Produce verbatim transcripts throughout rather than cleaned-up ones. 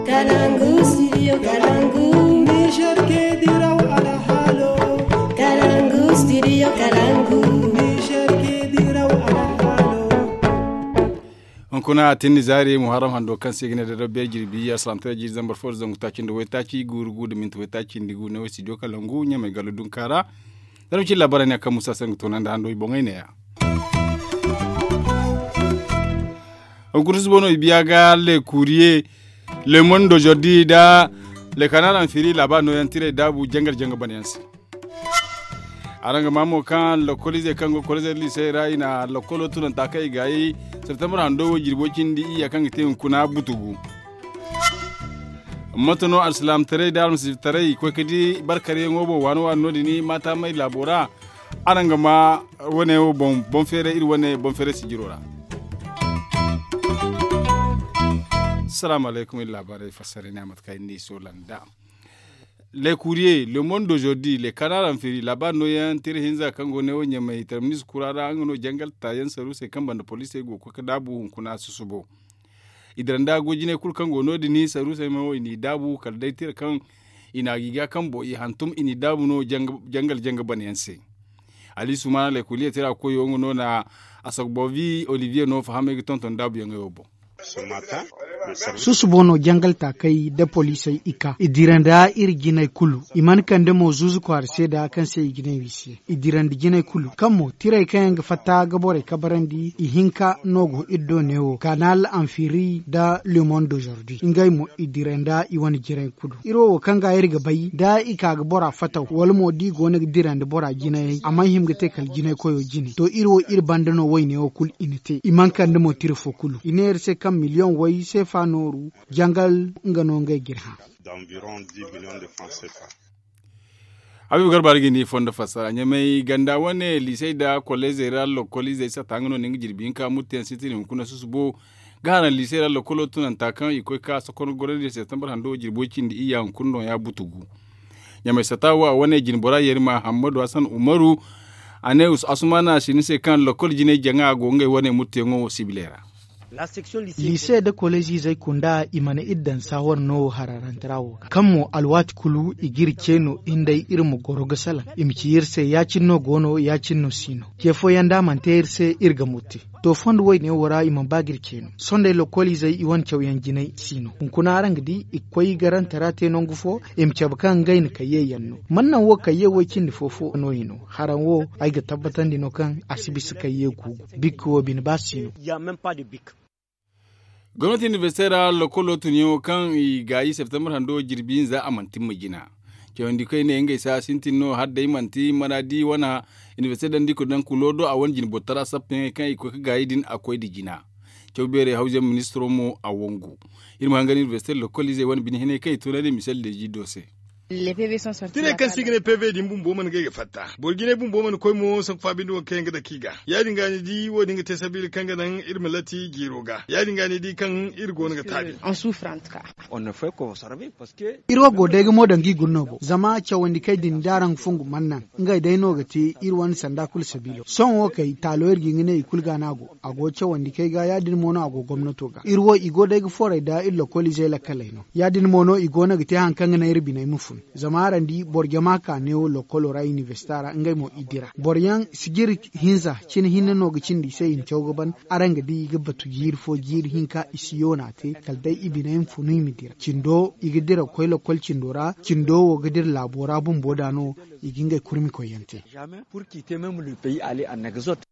Kalangu, studio Kalangu. Niger ke diraw ala halo. Kalangu, studio Kalangu. Niger ke diraw ala halo. On kuna tinni zari muharram hando kan segine da rabbe jirbi aslam ta ji zambar for zangu ta cin da wai ta ci gurgu da mintu wai ta ci ndigu ne wai studio Kalangu nya mai galudun kara. Dan ci labaran ya kan Musa Sangu to nan da hando ibongai ne ya. On kurus bono ibiaga le courrier Le Monde d'aujourd'hui da le canal en firi là-bas no yantire dabu jangal janga banyansi. Aranga mamo kan lo kolize kango kolize lycée raina lo kolo tunan takai gai september hando jirbo cindi iya kan te kuna butugu. Matono aslam tare da almsi tare ko kidi barkare ngobo wano wano dini mata mai labora aranga ma wone bon bon fere ir wone bon fere sigirora. Salam alaikum et labarai fasare niamat kaindi solanda. Les courriers, Le Monde d'aujourd'hui, les canards en féri, là-bas no yan tire hinza kango ne wonya mai terminus kurara angono jangal tayan saru se kamba na police go ko dabu kuna susubo. Idrando gojine kul kango no dini saru se mo ini dabu kal dai tire kan ina giga kambo i hantum ini dabu no jangal janga banyanse. Ali suma les courriers tira ko yongo na asogbovi Olivier no fahame tonton dabu yango. Susubono jangal ta kai da polisai ika idiranda iri ginai kulu iman kan da mo zuzu kwar sai da kan sai ginai wisi idiranda ginai kulu kammo tirai kan ga fata gabore kabarandi ihinka nogo iddo newo kanal amfiri da Le Monde d'aujourd'hui ingai mo idiranda iwani ginai kulu iro kan ga iri gabai da ika ga bora fata wal mo di gona idiranda bora ginai amma himga te kal ginai koyo jini to iro ir bandano wayne o kul inite iman kan da mo tirfo kulu iner se kam million way se fanoru jangal ngano ngay girha d'environ dix millions de francs C F A. Abi garbar gini fonda fasara nyamai ganda wane lycée da collège rallo collège sa tangano ningi jirbin ka muten sitini kuna susubo gana lycée rallo kolo tunan takan iko ka sokono gore de september hando jirbo cindi iya kunno ya butugu nyamai satawa wane jinbora yerima Hamadu Hassan Umaru aneus asumana sinise kan lokol jine janga go ngai wane mutengo sibilera. Lycée da college zai kunda imana iddan sawar no hararan tarawo kammo alwat kulu igir keno indai irmu goroga sala imci yirse ya cinno gono ya cinno sino kefo yanda man tayirse irga mutti to fond way ne wara iman bagir keno sonde lo college zai iwan chawyan jinai sino kuna arangdi ikoi garan tarate non gufo imci bakan gain kaye yanno mannan wo kaye wakin fofo no yino haran wo ai ga tabbatan dino kan asibisi kaye ku bikko bin basino ya même pas de bic. Gwamnati universitaire lokolo tunyo kan i gayi september hando jirbin za amantin magina. Kewan di kai ne ngai sa sintin no hadda imanti manadi wana universitaire dan diko dan kulodo a wanjin botara sapne kan i ko gayi din akwai digina. Kew bere hauze ministro mo a wongu. Irma hangani universitaire lokolize wan bin hene kai tunade misal de jidose. Les P V sont sortis. Tine kan sigine P V din bumbo man gege fatta. Bolgine bumbo man koy mo sak fabin do kenga da kiga. Ya dinga ni di wo dinga te sabil kanga nan irmalati giroga. Ya dinga ni di kan irgo nga tabi. En souffre en tout cas. On ne fait qu'observer parce que irwa go daga modan gi gunnobo zama chawandi kai din daran fungu mannan ngai dai no gati irwan sanda kul sabilo son wo kai taloyar gi ngine ikul ganago ago chawandi kai ga ya din mono ago gwamnato ga irwo igo daga fore da illo kolije la kalaino ya din mono igo na gati hankan na irbi na mufu zamaran di borgama ka neo lokolo rai universitara ngai mo idira boryan sigir hinza cin hinna no gicin di sai in chawgaban aranga di gabatu jir fo jir hinka isiyona te kaldai ibinayin funui midira cindo igidira koy lokol cindora cindo wo gidir labora bun bodano iginga kurmi koyante jamais pour quitter même le pays aller en exode.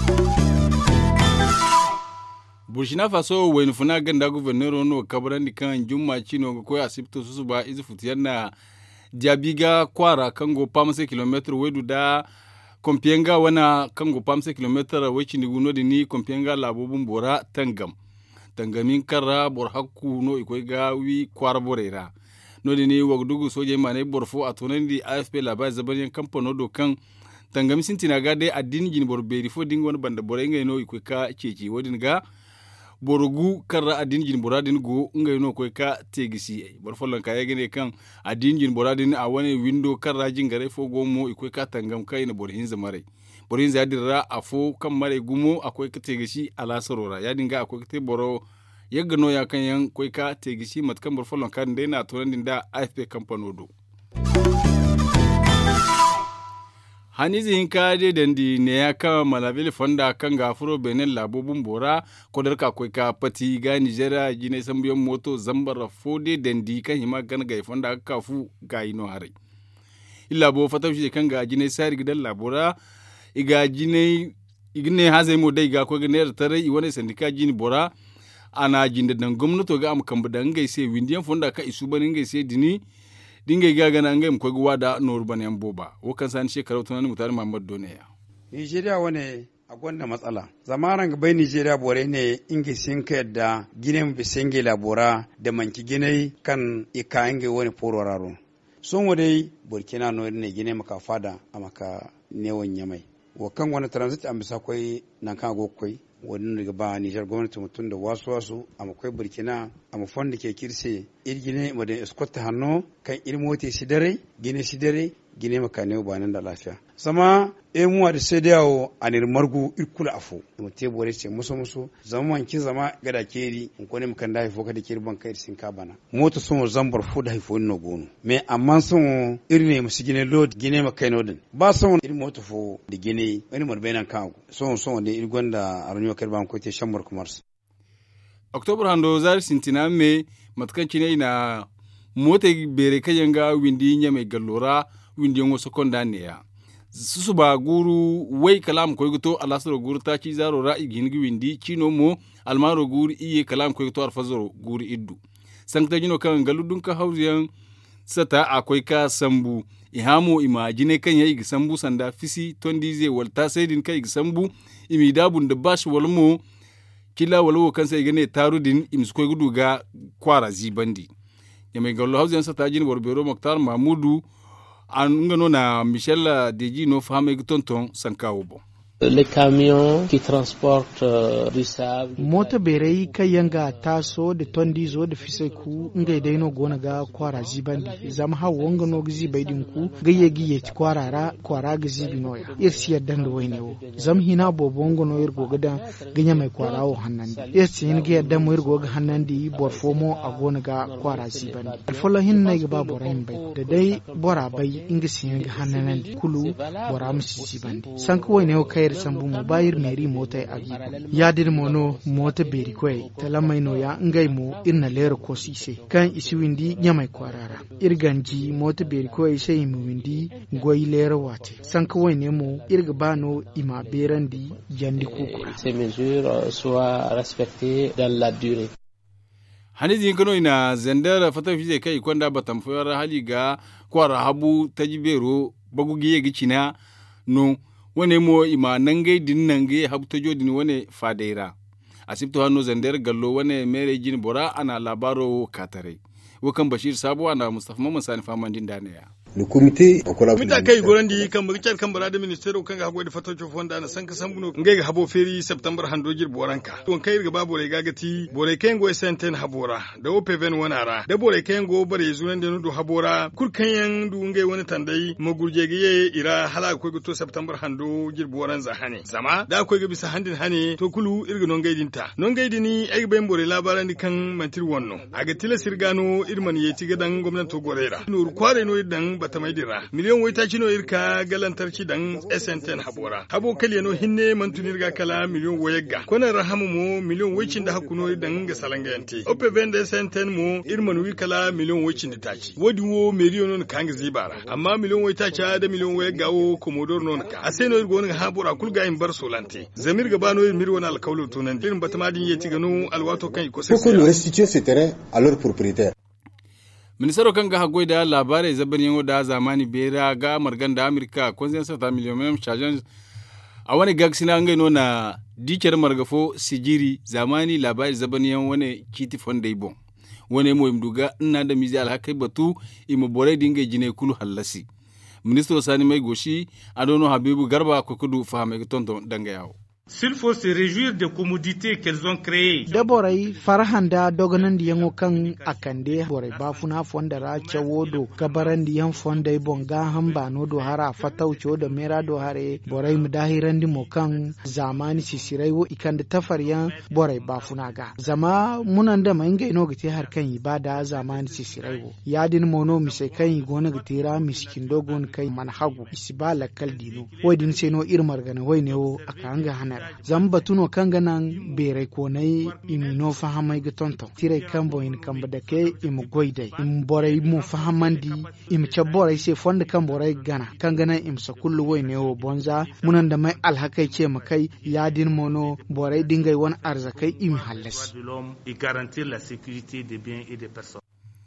Burkina Faso wen funa ganda gouverneur no kabrandi kan jumma chino ko asibto susuba izu futiyanna diabiga kwara kango pamse kilometer wedu da kompienga wana kango pamse kilometer wechi ni guno dini kompienga labobun bora tangam tangamin karra bor hakku no ikoy gawi kwara borera no dini wagdugu soje mane borfo atonandi A F P laba zabanyan kampano do kan tangam sintina gade adin jin bor beri fo dingon banda borenga no ikoy ka ceci wodin ga borgu karra adin jin boradin go ngay no koy ka tegisi bor folon ka yegene kan adin jin boradin a wani window karra jingare fo go mo ikoy ka tangam kay na bor hinza mare bor hinza dirra afo kam mare gumo akoy ka tegisi ala sorora ya dinga akoy te boro yagga no ya kan yan koi ka tegisi matkan burfolon kan dai na tunan da A F P company do hani zihin ka de dandi ne ya ka malabili fonda kan gafuro benin labobin bora kodar ka koi ka pati ga Nigeria gine sambiyon moto zambara fode dandi kan hima gan ga fonda ka fu ga ino hare illa bo fatawshi kan ga gine sari gidan labora iga gine igne hazai mo dai ga ko gane tare i wani sandika jini bora ana jinda dan gwamnato ga am kamba dan ngai sai windiyan fonda ka isu banin ngai sai dini dingai ga gana ngai ko gwa da norban yan boba wakan san shekaru tunan mutane Muhammad Doneya Nigeria wane a gwanda matsala zamaran ga bai Nigeria bore ne inge sin ka yadda gine mu bisenge labora da manki gine kan ikaange wani pororaro son wadai Burkina no ne gine maka fada amaka newan yamai wakan wani transit an bisa kwai nan kan go kwai wani daga ba Niger gwamnati mutum da wasu wasu a makwai Burkina a mafan da ke kirse irgine madan escort hanno kan irmote shi dare gine shi dare gine makane ba nan da lafiya sama e muwa da sai dawo a nirmargu irkula afo mu te bore ce muso muso zaman ki zama gada keri ko ne mukan da haifo ka da keri ban kai sin ka bana mota sun zambar fu da haifo no gono me amma sun irne musu gine load gine makai no din ba sun irin mota fo da gine wani marbainan kan sun sun da irgon da arnyo kai ban ko te shamar kumars October hando zar sintina me matkanci ne na mota bere kayanga windi nya mai gallora windi ngo sekonda ne ya susu ba guru wai kalam ko guto alasro guru ta ci zaro ra'i gingi windi cino mo almaro guru iye kalam ko guto arfazoro guru iddu sankta jino kan galudun ka hauziyan sata akwai ka sambu ihamo imagine kan yayi sambu sanda fisi tondize walta saidin kai sambu imi dabun da bash walmo kila walwo kan sai gane tarudin imsko gudu ga kwara zibandi ya mai gallo hauziyan sata jin borbero moktar mamudu an ngano na Michel Deji no fame tonton sankawo bon les camions qui transportent euh, du sable mota berei kayanga taso de tondizo de fiseku ngai dai no gona ga kwara zibandi zam ha wonga no gizi baidin ku gaye giye ci kwarara kwara gizi binoya irsi yaddan do wayne wo zam hina bobongo no irgo gada ganya mai kwarawo hannandi irsi hin ga yaddan mo irgo ga hannandi borfomo a gona ga kwara zibandi alfola hin nay ga baborain bai da dai bora bai inga sin ga hannandi kulu bora musi zibandi sanku wayne wo kai sambu mu bayir meri mota a gibu ya dir mono mota beri kwai talamai no ya ngai mu irna lero ko sise kan isi windi nyamai kwarara irganji mota beri kwai sai mu windi goyi lero wate san kawai ne mu irga bano ima berandi jandi kukura ces mesures soient respectées dans la durée hani zin kano ina zandara fata fize kai kwanda batam fara hali ga kwara habu tajibero bagugiye gicina no wane mo ima nangai din nangai habta jodin wane fadaira asibto hanno zander gallo wane mere jin bora ana labaro katare wakan bashir sabo ana mustafa mamman sani famandin daniya le comité mita kai gorandi kan bugicar kan barada ministero kan ga hagoi fatocho fonda na sanka sambuno ngai ga habo feri september hando jir boranka ton kai ga babo re gagati bore kai ngo senten habora da opeven wanara da bore kai ngo bare zunan da nudu habora kurkan yan du ngai wani tandai magurje ga ye ira hala ko to september hando jir boran zahane zama da ko ga bisa handin hane to kulu irga non gai dinta non gai dini ai ben bore labaran kan mantir wonno aga tila sirgano irman ye tiga dan gwamnati gorera nur kware no dan bata mai dira miliyon wai ta kino irka galantarki dan S N T habora habo kaliya no hinne man tunirga kala miliyon wayega kona rahamu mo miliyon waycin da hakuno dan ga salanga yanti ope vende S N T mo irman wi kala miliyon waycin da taki wodi wo miliyon non kanga zibara amma miliyon wai ta cha da miliyon wayega wo komodor non ka aseno irgo non habora kulga in bar solante zamir ga bano mir wona alkawlu tunan irin bata madin yeti gano alwato kan ko sai pour que nous restituions ce terrain à leurs propriétaires. Ministero kan ga hagoi da labarai zaban yango da zamani bera ga margan da Amerika konsensa ta miliyon charges a wani gagsina ngai no na diker margafo sijiri zamani labari zaban yan wani kiti fonda ibon wani mo imduga ina da mizi alhakai batu imu bore dinga jine kulu hallasi ministro sani mai goshi adono habibu garba ko kudu fahame tonton danga yawo S'il faut se réjouir des commodités qu'elles ont créées. Da borai farhan da doganan di yango kan akande borai bafuna fondara chawodo kabaran di yan fondai bonga hamba no do hara fatau da mera do hare borai mudahiran di mokan zamani sisirai wo ikanda tafaryan borai bafuna ga zama munan da mainga ino gite har kan ibada zamani sisirai wo yadin mono misai kan gona gitira miskin dogon kai manhagu isibala kaldino wadin seno irmar gana wai ne wo akanga hana zamba tuno kanga nan bere ko nay imi no fahamay ga tonton tire kambo in kamba da ke im goide im boray mu fahamandi im chaboray se fonde kamboray gana kanga nan im sakullu woy ne wo bonza munan da mai alhakai ce makai yadin mono boray dingay won arzakai im halles et garantir la sécurité des biens et des personnes.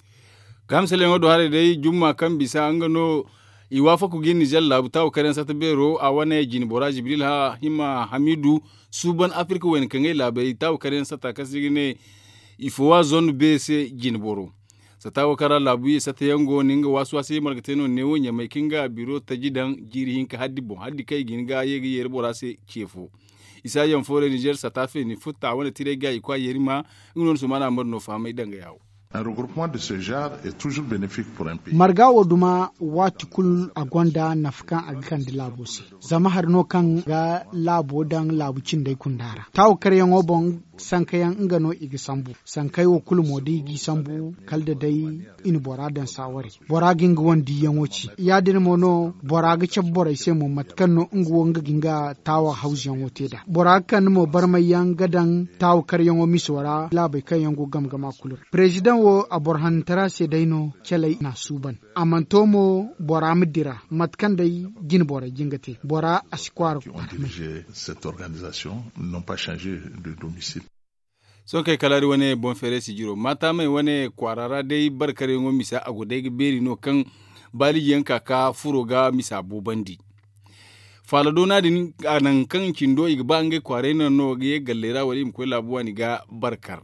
Kamsele ngodo hare dai jumma kan bisa angano iwafa ku gini jalla butaw karen sata bero a wane jini bora jibril ha hima hamidu suban afrika wen kangai labai taw karen sata kasigine ifowa zone bese jini boro sata wakara labu sata yango ninga wasu wasi margateno newo nya mai kinga biro tajidan jiri hinka haddi bon haddi kai ginga yegi yer bora se chefo isa yan fore niger sata fe ni futta wane tire ga ikwa yerima ngonon sumana marno famai danga yawo. Un regroupement de ce genre est toujours bénéfique pour un pays. Marga woduma wati kul agwanda nafkan agkan di labosi. Zama har no kan ga labo dan labucin dai kundara. Taw karyan obon sankayan ingano igi sambu. Sankai wo kul modi igi sambu kalda dai in bora dan sawari. Bora ginga wandi yanwoci. Ya din mono bora ga ceb bora sai mu matkan no ingo nga ginga tawa hausiyan wote da. Bora kan mo barmayan gadan taw karyan o miswara labai kan yango gamgama kulur. President wo a borhan tara se daino kelai na suban amantomo bora midira matkan dai gin bora jingate bora askwar qui ont dirigé cette organisation n'ont pas changé de domicile. So kai kalari wane bon fere si jiro mata mai wane kwarara dai barkare ngo misa agudai beri no kan bali yanka ka furoga misa bobandi falado na din anan kan kindo igba nge kware no ge gallera wali mko labuwa ni ga barkar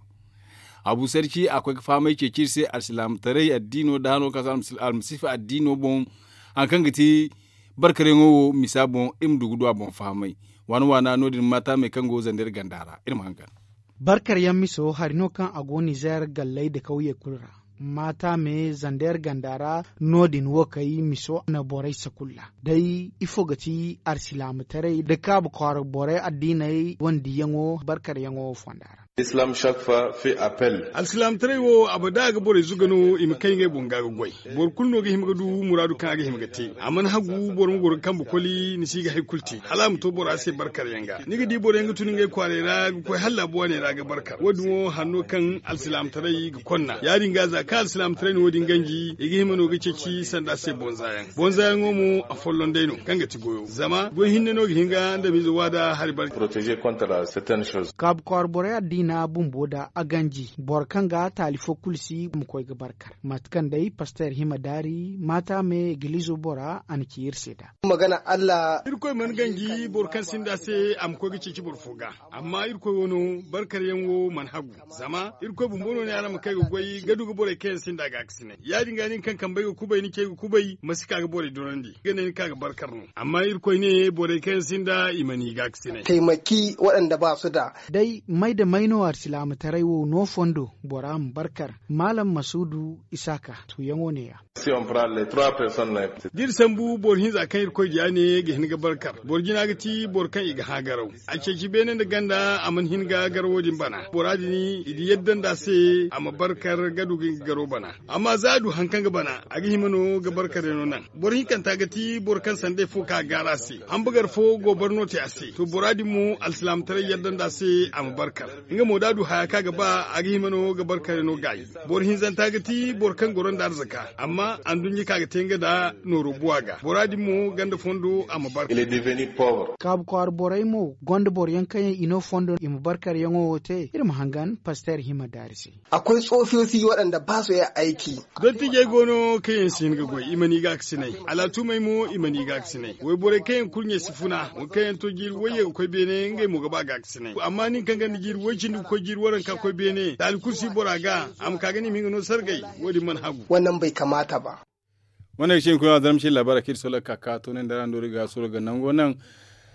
abu sarki akwai famai ke kirse al-islam tarai addino da hano kasa al-musifa addino bon an kan gati barkare ngo misabon im dugudu bon famai wani wana nodin mata mai kango zandar gandara irin hankan barkar yan miso harino kan ago Niger gallai da kauye kulra mata me zandar gandara nodin wakai miso na borai sakulla dai ifo gati al-islam tarai da kabu kwar borai addinai wandi yango barkar yango fandara. Islam chaque fois fait appel. Al-Islam trewo abada ga bore zugano im kai ngai bonga ga goy. Bor kulno ga himga du muradu kan ga himga te. Aman hagu bor mu gor kan bukoli ni siga hay kulti. Halam to bor ase barkar yanga. Ni ga di bor yanga tuni ngai kware ra ko halla bo ne ra ga barkar. Wodumo hanno kan Al-Islam trei ga konna. Yari ngaza ka Al-Islam trei no din ganji igi himano ga ceci sanda se bonzayan. Bonzayan ngomo a follon deno kan ga tigoyo. Zama go hinne no ga hinga da mizo wada har barkar. Protéger contre certaines choses. Kab kwar bore na bumbo da aganji borkan ga talifo kulsi mu koy ga barkar matkan dai pastor himadari mata me gilizo bora an kiyir seda magana Allah irko man gangi borkan sinda se am ko gici ci borfoga amma irko wono barkar yanwo man hagu zama irko bumbono ne ana makai ga goyi gadu ga bore ken sinda ga aksine ya dinga nin kan kan bai ga kubai ni ke ga kubai masika ga bore dorandi ganin ka ga barkar no amma irko ne bore ken sinda imani ga aksine taimaki waɗanda ba su da dai mai da maino arsilamu taraiwo no fondo boram barkar malam masudu isaka to yango ne ya si on prend les trois personnes là dir sambu bor hin zakan irko diya ne ga hin ga barkar bor gina ga ti bor kan iga hagarau a ce ki benen da ganda aman hin ga garwodin bana boradi ni idi yaddan da se amma barkar gadu ga garo bana amma zadu hankan ga bana a ga himano ga barkar no nan bor hin kan ta ga ti bor kan sande fo ka gara se an bugar fo gobarno te ase to boradi mu al-islam tare yaddan da se amma barkar inga mo dadu haya kaga ba a gi mano ga barkare no gayi bor hin zan ta gati bor kan goron da arzaka amma an dunyi kaga tenga da no rubuwa ga boradi mu ganda fondo amma barkar il est devenu pauvre kab kwar borai mo gonda bor yankan ino fondo im barkar yango wote irin hangan pastor hima darisi akwai tsofiyoyi waɗanda ba su yi aiki don tige gono kayan sin ga goyi imani ga aksinai alatu mai mu imani ga aksinai wai borai kayan kunye sifuna kayan to gir waye ko bene ngai mu gaba ga aksinai amma nin kan gani gir wajin ko gir waran ka ko bene dal kursi boraga am ka gani min no sargai wodi man hagu wannan bai kamata ba wannan shi kuna zaramshi labara kir sola kaka to nan da ran dori ga sura ga nan gonan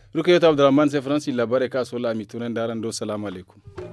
Rukayo Abdurrahman sai Francis labare ka so la mi tunan daran do salamu alaikum